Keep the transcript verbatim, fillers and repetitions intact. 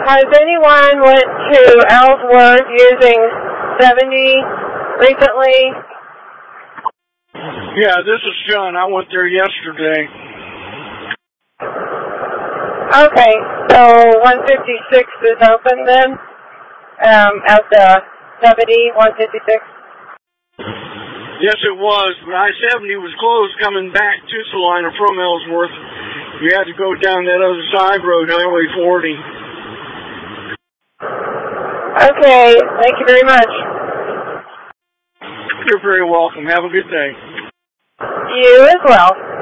has anyone went to Ellsworth using seventy recently? Yeah, this is John. I went there yesterday. Okay, so one fifty-six is open then, um, at the seventy, one fifty-six? Yes, it was, but I seventy was closed coming back to Salina from Ellsworth. You had to go down that other side road, Highway forty. Okay, thank you very much. You're very welcome. Have a good day. You as well.